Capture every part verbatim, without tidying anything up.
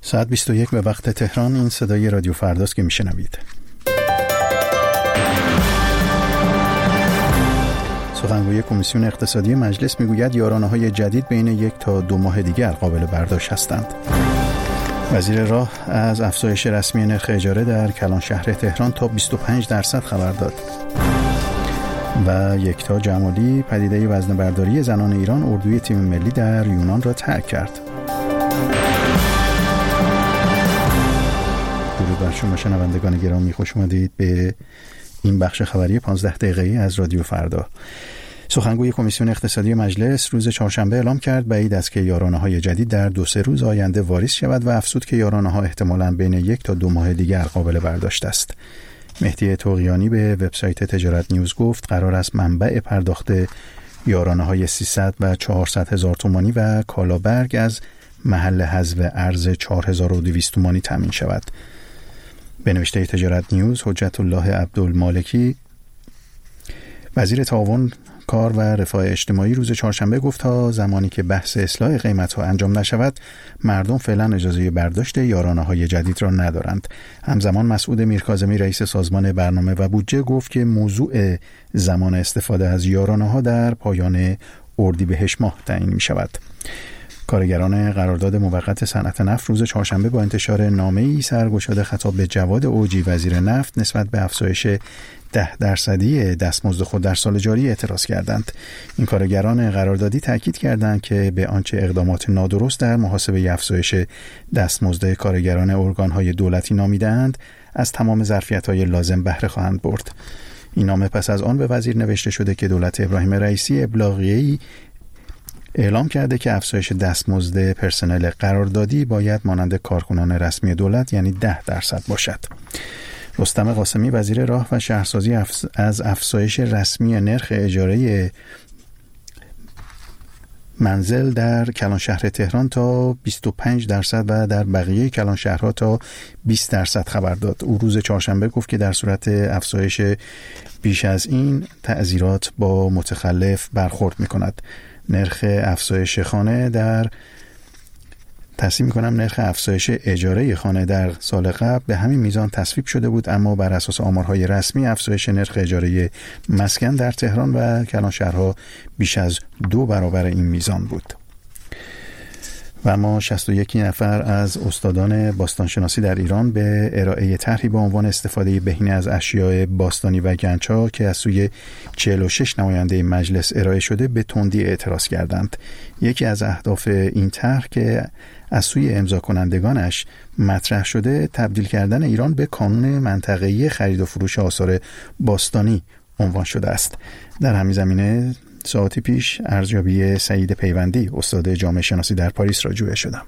ساعت بیست و یک به وقت تهران. این صدای رادیو فرداست که میشنوید. سخنگوی کمیسیون اقتصادی مجلس میگوید یارانه‌های جدید بین یک تا دو ماه دیگر قابل برداشت هستند. وزیر راه از افزایش رسمی نرخ اجاره در کلان شهر تهران تا بیست و پنج درصد خبر داد. و یکتا جمالی پدیده وزنه برداری زنان ایران اردوی تیم ملی در یونان را ترک کرد. درود بر شما شنوندگان گرامی، خوش اومدید به این بخش خبری پانزده دقیقه‌ای از رادیو فردا. سخنگوی کمیسیون اقتصادی مجلس روز چهارشنبه اعلام کرد بعید است که یارانه‌های جدید در دو سه روز آینده واریز شود و افزود که یارانه‌ها احتمالاً بین یک تا دو ماه دیگر قابل برداشت است. مهدی طغیانی به وبسایت تجارت نیوز گفت قرار است منبع پرداخت یارانه‌های سیصد و چهارصد هزار تومانی و کالابرگ از محل حذف ارز چهار هزار و دویست تومانی تامین شود. به نوشته تجارت نیوز، حجت الله عبدالمالکی وزیر تعاون کار و رفاه اجتماعی روز چهارشنبه گفت تا زمانی که بحث اصلاح قیمت‌ها انجام نشود مردم فعلا اجازه برداشت یارانه‌های جدید را ندارند. همزمان مسعود میرکاظمی رئیس سازمان برنامه و بودجه گفت که موضوع زمان استفاده از یارانه‌ها در پایان اردیبهشت ماه تعیین می‌شود. کارگران قرارداد موقت صنعت نفت روز چهارشنبه با انتشار نامه‌ای سرگشاده خطاب به جواد اوجی وزیر نفت نسبت به افزایش ده درصدی دستمزد خود در سال جاری اعتراض کردند. این کارگران قراردادی تاکید کردند که به آنچه اقدامات نادرست در محاسبه افزایش دستمزد کارگران ارگان‌های دولتی نامیده‌اند از تمام ظرفیت‌های لازم بهره خواهند برد. این نامه پس از آن به وزیر نوشته شده که دولت ابراهیم رئیسی ابلاغیه‌ای اعلام کرده که افزایش دستمزد پرسنل قراردادی باید مانند کارکنان رسمی دولت یعنی ده درصد باشد. رستم قاسمی وزیر راه و شهرسازی از افزایش رسمی نرخ اجاره منزل در کلان شهر تهران تا بیست و پنج درصد و در بقیه کلان شهرها تا بیست درصد خبر داد. او روز چهارشنبه گفت که در صورت افزایش بیش از این تعزیرات با متخلف برخورد می‌کند. نرخ افزایش خانه در تصحیح می‌کنم نرخ افزایش اجاره خانه در سال قبل به همین میزان تصویب شده بود، اما بر اساس آمارهای رسمی افزایش نرخ اجاره مسکن در تهران و کلان شهرها بیش از دو برابر این میزان بود. و ما شصت و یک نفر از استادان باستانشناسی در ایران به ارائه طرحی با عنوان استفاده بهینه از اشیاء باستانی و گنج‌ها که از سوی چهل و شش نماینده مجلس ارائه شده به تندی اعتراض کردند. یکی از اهداف این طرح که از سوی امضا کنندگانش مطرح شده تبدیل کردن ایران به کانون منطقه‌ای خرید و فروش آثار باستانی عنوان شده است. در همین زمینه ساعتی پیش ارزیابی سعید پیوندی استاد جامعه شناسی در پاریس را جویا شدم.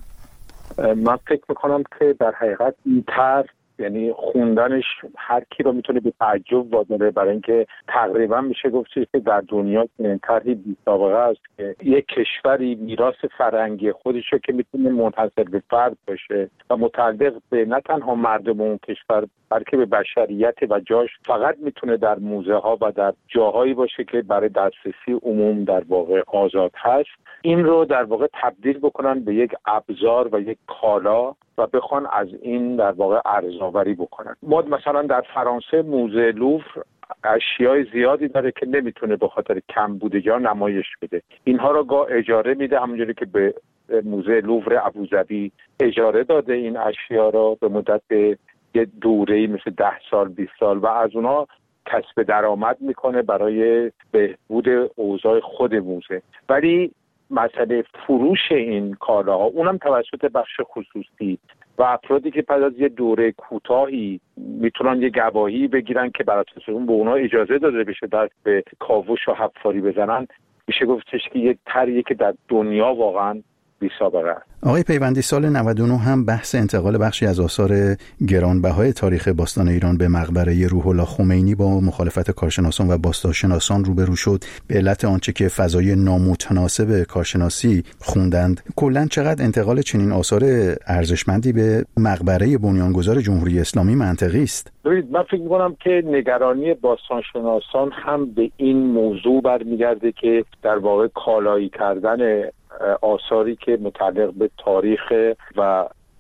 من فکر میکنم که در حقیقت این طرح یعنی خوندنش هر کی رو میتونه به تعجب واداره، برای اینکه تقریبا میشه گفت که در دنیا این طرحی بی سابقه است که یک کشوری میراث فرهنگی خودش رو که میتونه منحصر به فرد باشه و متعلق به نه تنها مردم اون کشور بلکه به بشریت و جاش فقط میتونه در موزه ها و در جاهایی باشه که برای دسترسی عموم در واقع آزاد هست، این رو در واقع تبدیل بکنن به یک ابزار و یک کالا و بخوان از این در واقع ارزآوری بکنن. ما مثلا در فرانسه موزه لوور اشیای زیادی داره که نمیتونه به خاطر کم بوده یا نمایش بده. اینها رو گاه اجاره میده، همونجوری که به موزه لوور ابوظبی اجاره داده این اشیا رو به مدت یه دوره‌ای مثل ده سال بیست سال و از اونها کسب درآمد میکنه برای بهبود اوضاع خود موزه. ولی مسئله فروش این کالاها اونم توسط بخش خصوصی و افرادی که پس از یه دوره کوتاهی میتونن یه گواهی بگیرن که بر اساس اون به اونها اجازه داده بشه دست به کاوش و حفاری بزنن، میشه گفتش که یک طرحیه که در دنیا واقعا بی سابقه است. آقای پیوندی، سال نود و نه هم بحث انتقال بخشی از آثار گرانبهای تاریخ باستان ایران به مقبره روح الله خمینی با مخالفت کارشناسان و باستانشناسان روبرو شد به علت آنچه که فضای نامتناسب کارشناسی خوندند. کلاً چقدر انتقال چنین آثار ارزشمندی به مقبره بنیانگذار جمهوری اسلامی منطقی است؟ ببینید، من فکر می‌کنم که نگرانی باستانشناسان هم به این موضوع برمیگرده که در واقع کالایی کردن آثاری که متعلق به تاریخ و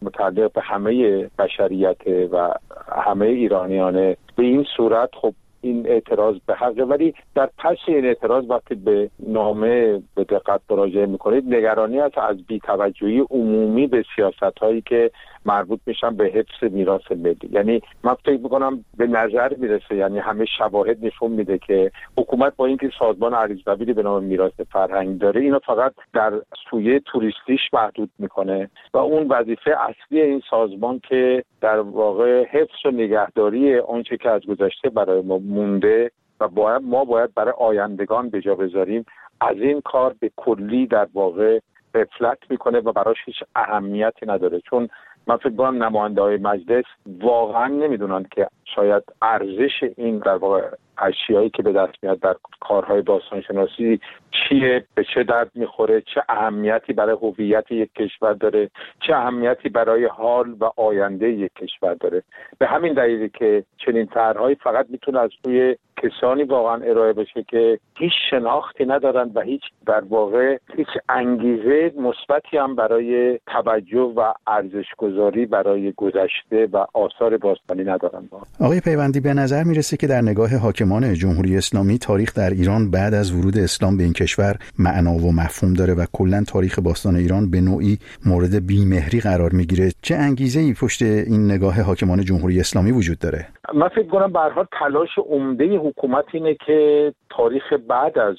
متعلق به همه بشریت و همه ایرانیانه، به این صورت خب این اعتراض به حقه. ولی در پس این اعتراض وقتی به نامه به دقت مراجعه میکنید، نگرانی است از بی‌توجهی عمومی به سیاست‌هایی که مربوط میشن به حفظ میراث ملی. یعنی من فکر میکنم به نظر میرسه، یعنی همه شواهد نشون میده که حکومت با اینکه سازمان ارزش‌نویسی به نام میراث فرهنگ داره، اینو فقط در سویه توریستیش محدود میکنه و اون وظیفه اصلی این سازمان که در واقع حفظ و نگهداری آنچه که از گذشته برای ما مونده و باید ما باید برای آیندگان به جا بذاریم، از این کار به کلی در واقع غفلت میکنه و براش هیچ اهمیتی نداره. چون من فکر کنم نماینده‌های مجلس واقعا نمیدونن که شاید ارزش این در واقع اشیایی که به دست میاد در کارهای باستانشناسی چیه، به چه درد میخوره، چه اهمیتی برای هویت یک کشور داره، چه اهمیتی برای حال و آینده یک کشور داره. به همین دلیلی که چنین طرحهایی فقط میتونه از سوی کسانی واقعا ارائه بشه که هیچ شناختی ندارن و هیچ در واقع هیچ انگیزه مثبتی هم برای توجه و ارزش‌گذاری برای گذشته و آثار باستانی ندارن. آقای پیوندی، به نظر میرسه که در نگاه حاکمان جمهوری اسلامی تاریخ در ایران بعد از ورود اسلام به این کشور معنا و مفهوم داره و کلا تاریخ باستان ایران به نوعی مورد بیمهری قرار میگیره. چه انگیزه‌ای پشت این نگاه حاکمان جمهوری اسلامی وجود داره؟ من فکر کنم به هر حال تلاش عمده حکومت اینه که تاریخ بعد از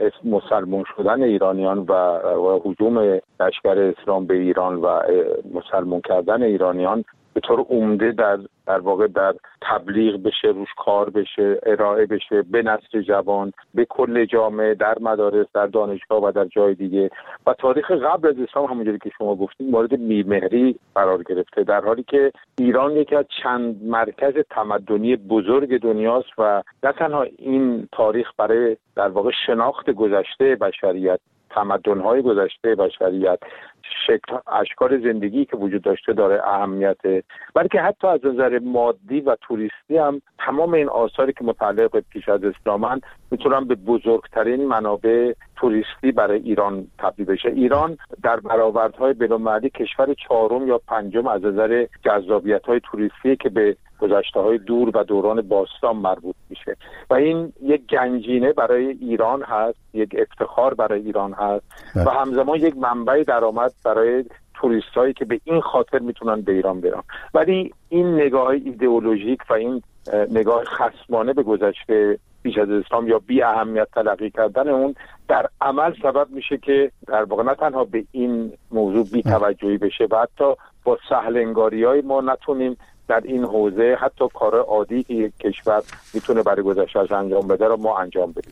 مسلمان شدن ایرانیان و هجوم لشکر اسلام به ایران و مسلمان کردن ایرانیان به طور عمده در در واقع در تبلیغ بشه، روش کار بشه، ارائه بشه به نسل جوان، به کل جامعه، در مدارس، در دانشگاه و در جای دیگه. و تاریخ قبل از اسلام همونجوری که شما گفتید مورد بی‌مهری قرار گرفته، در حالی که ایران یکی از چند مرکز تمدنی بزرگ دنیاست و نه تنها این تاریخ برای در واقع شناخت گذشته بشریت، تمدن‌های گذشته بشریت، شکل اشکال زندگی که وجود داشته داره اهمیت، بلکه حتی از نظر مادی و توریستی هم تمام این آثاری که متعلق به پیش از اسلامن میتونن به بزرگترین منابع توریستی برای ایران تبدیل بشه. ایران در برآوردهای بین‌المللی کشور چهارم یا پنجم از نظر جذابیت‌های توریستی که به گذشته‌های دور و دوران باستان مربوط میشه و این یک گنجینه برای ایران هست، یک افتخار برای ایران هست و همزمان یک منبع درآمد برای توریستایی که به این خاطر میتونن به ایران برن. ولی این نگاه ایدئولوژیک و این نگاه خصمانه به گذشته پیش از اسلام یا بی اهمیت تلقی کردن اون در عمل سبب میشه که در واقع نه تنها به این موضوع بی توجهی بشه و حتی با سهل انگاری‌های ما نتونیم در این حوزه حتی کار عادی که یک کشور میتونه برای گذشته‌اش انجام بده رو ما انجام بدیم.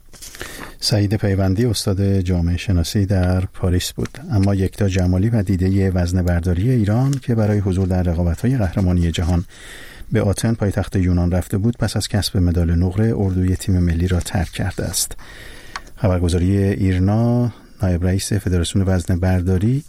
سعید پیوندی استاد جامعه شناسی در پاریس بود. اما یکتا جمالی و دیده وزنه برداری ایران که برای حضور در رقابت‌های قهرمانی جهان به آتن پایتخت یونان رفته بود، پس از کسب مدال نقره اردوی تیم ملی را ترک کرده است. خبرگزاری ایرنا نایب رئیس فدراسیون وزنه برداری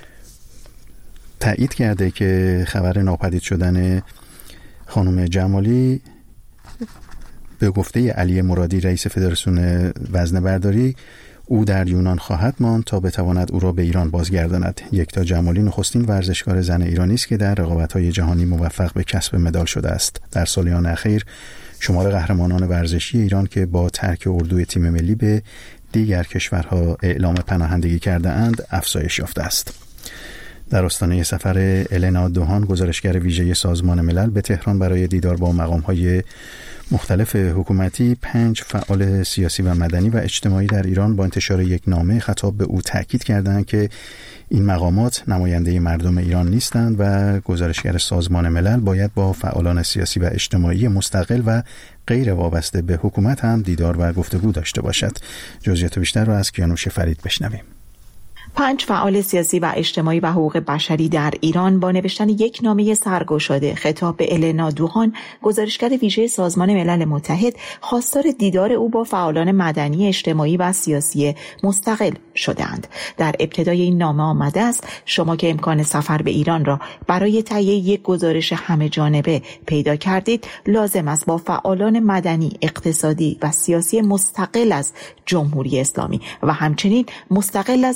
تایید کرده که خبر ناپدید شدن خانم جمالی به گفته علی مرادی رئیس فدراسیون وزنه برداری او در یونان خواهد ماند تا بتواند او را به ایران بازگرداند. یکتا جمالی نخستین ورزشکار زن ایرانی است که در رقابت‌های جهانی موفق به کسب مدال شده است. در سالیان اخیر شمار قهرمانان ورزشی ایران که با ترک اردوی تیم ملی به دیگر کشورها اعلام پناهندگی کرده اند افزایش یافته است. در آستانه سفر النا دوهان گزارشگر ویژه سازمان ملل به تهران برای دیدار با مقام‌های مختلف حکومتی، پنج فعال سیاسی و مدنی و اجتماعی در ایران با انتشار یک نامه خطاب به او تاکید کردند که این مقامات نماینده مردم ایران نیستند و گزارشگر سازمان ملل باید با فعالان سیاسی و اجتماعی مستقل و غیر وابسته به حکومت هم دیدار و گفتگو داشته باشد. جزئیات بیشتر را از کیانوش فرید بشنویم. پنج فعال سیاسی و اجتماعی و حقوق بشری در ایران با نوشتن یک نامه سرگشاده خطاب به النا دوهان گزارشگر ویژه سازمان ملل متحد خواستار دیدار او با فعالان مدنی، اجتماعی و سیاسی مستقل شدند. در ابتدای این نامه آمده است: شما که امکان سفر به ایران را برای تهیه یک گزارش همه جانبه پیدا کردید، لازم است با فعالان مدنی، اقتصادی و سیاسی مستقل از جمهوری اسلامی و همچنین مستقل از دولت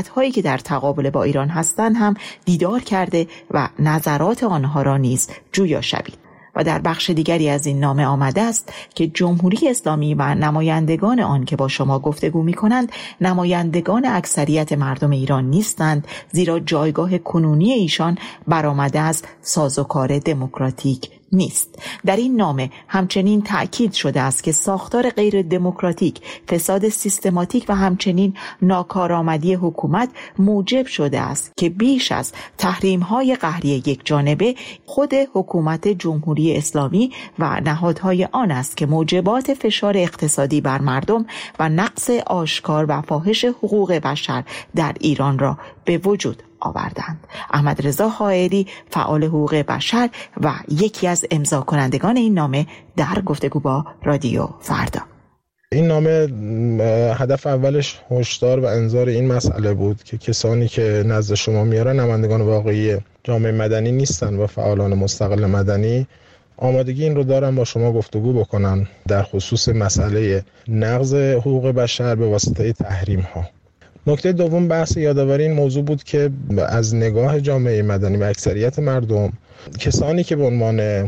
مملکت‌هایی که در تقابل با ایران هستند هم دیدار کرده و نظرات آنها را نیز جویا شوید. و در بخش دیگری از این نامه آمده است که جمهوری اسلامی و نمایندگان آن که با شما گفتگو می کنند نمایندگان اکثریت مردم ایران نیستند، زیرا جایگاه کنونی ایشان برآمده از سازوکار دموکراتیک نیست. در این نامه همچنین تأکید شده است که ساختار غیر دموکراتیک، فساد سیستماتیک و همچنین ناکارآمدی حکومت موجب شده است که بیش از تحریم‌های قهری یک جانبه خود حکومت جمهوری اسلامی و نهادهای آن است که موجبات فشار اقتصادی بر مردم و نقض آشکار و فاحش حقوق بشر در ایران را به وجود آوردند. احمد رضا حائری، فعال حقوق بشر و یکی از امضا کنندگان این نامه، در گفتگو با رادیو فردا. این نامه هدف اولش هشدار و انذار این مسئله بود که کسانی که نزد شما میارن نمایندگان واقعی جامعه مدنی نیستن و فعالان مستقل مدنی آمادگی این رو دارن با شما گفتگو بکنن در خصوص مسئله نقض حقوق بشر به واسطه تحریم ها. نکته دوم بحث یادآوری این موضوع بود که از نگاه جامعه مدنی و اکثریت مردم، کسانی که به عنوان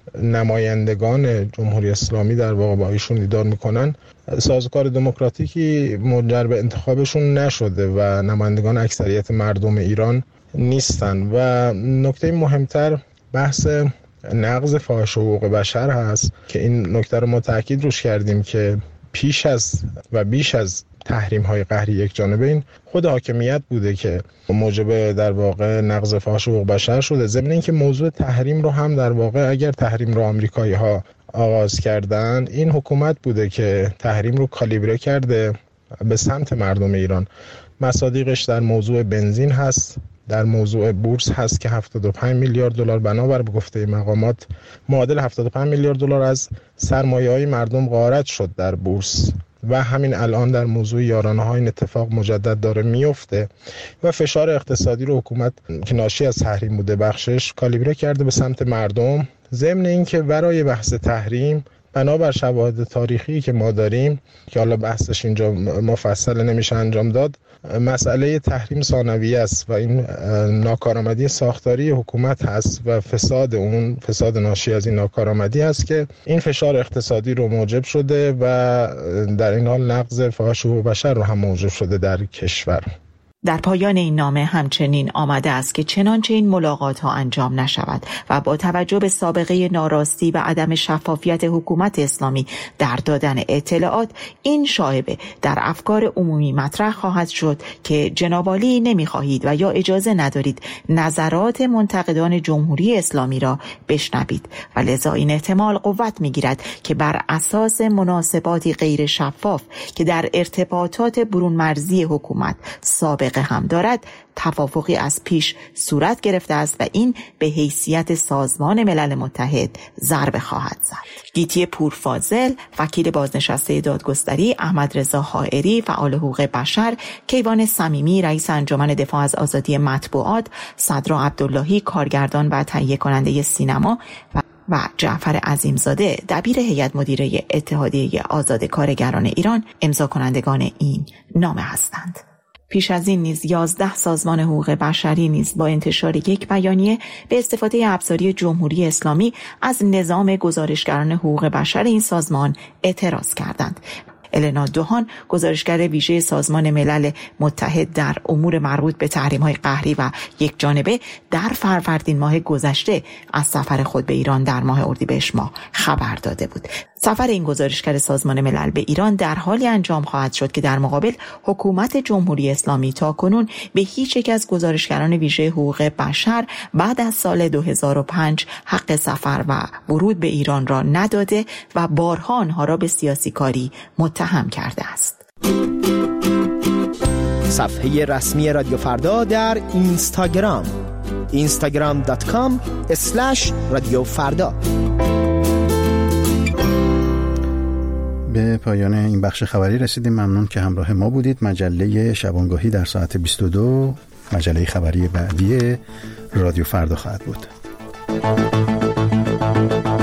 نمایندگان جمهوری اسلامی در واقع با ایشون دیدار میکنن، سازوکار دموکراتیکی منجر به انتخابشون نشده و نمایندگان اکثریت مردم ایران نیستن. و نکته مهمتر بحث نقض فاحش حقوق بشر هست که این نکته رو ما تاکید روش کردیم که پیش از و بیش از تحریم های قهری یک جانبه این خود حاکمیت بوده که موجب در واقع نقض فاحش حقوق بشر شده. ضمن اینکه موضوع تحریم رو هم در واقع اگر تحریم رو آمریکایی ها آغاز کردن، این حکومت بوده که تحریم رو کالیبره کرده به سمت مردم ایران. مصادیقش در موضوع بنزین هست، در موضوع بورس هست که هفتاد و پنج میلیارد دلار بنابر به گفته مقامات معادل هفتاد و پنج میلیارد دلار از سرمایه‌های مردم غارت شد در بورس و همین الان در موضوع یارانه‌ها این اتفاق مجدد داره میفته و فشار اقتصادی رو حکومت که ناشی از تحریم بوده بخشش کالیبره کرده به سمت مردم. ضمن اینکه برای بحث تحریم بنابر شواهد تاریخی که ما داریم که حالا بحثش اینجا مفصل نمیشه انجام داد، مسئله تحریم ثانویه است و این ناکارآمدی ساختاری حکومت هست و فساد اون فساد ناشی از این ناکارآمدی هست که این فشار اقتصادی رو موجب شده و در این حال نقض فاحش حقوق بشر رو هم موجب شده در کشور. در پایان این نامه همچنین آمده است که چنانچه این ملاقات ها انجام نشود و با توجه به سابقه ناراستی و عدم شفافیت حکومت اسلامی در دادن اطلاعات، این شایبه در افکار عمومی مطرح خواهد شد که جناب عالی نمی‌خواهید و یا اجازه ندارید نظرات منتقدان جمهوری اسلامی را بشنوید و لذا این احتمال قوت می‌گیرد که بر اساس مناسباتی غیر شفاف که در ارتباطات برون مرزی حکومت سابقه هم دارد، توافقی از پیش صورت گرفته است و این به حیثیت سازمان ملل متحد ضربه خواهد زد. گیتی پورفاضل، وکیل بازنشسته دادگستری، احمد رضا حائری، فعال حقوق بشر، کیوان صمیمی، رئیس انجمن دفاع از آزادی مطبوعات، صدرا عبداللهی، کارگردان و تهیه کننده سینما و و جعفر عظیمزاده، دبیر هیئت مدیره اتحادیه آزاد کارگران ایران، امضا کنندگان این نامه هستند. پیش از این نیز یازده سازمان حقوق بشری نیز با انتشار یک بیانیه به استفاده ابزاری جمهوری اسلامی از نظام گزارشگران حقوق بشر این سازمان اعتراض کردند. النا دوهان، گزارشگر ویژه سازمان ملل متحد در امور مربوط به تحریم‌های قهری و یک جانبه، در فروردین ماه گذشته از سفر خود به ایران در ماه اردیبهشت ماه خبر داده بود. سفر این گزارشگر سازمان ملل به ایران در حالی انجام خواهد شد که در مقابل حکومت جمهوری اسلامی تاکنون به هیچ یک از گزارشگران ویژه حقوق بشر بعد از سال دو هزار و پنج حق سفر و ورود به ایران را نداده و بارها آنها را به سیاسی کاری متهم کرده است. صفحه رسمی رادیو فردا در اینستاگرام اینستاگرام دات کام اسلش رادیو فردا. به پایان این بخش خبری رسیدیم. ممنون که همراه ما بودید. مجله شبانگاهی در ساعت بیست و دو مجله خبری بعدی رادیو فردا خواهد بود.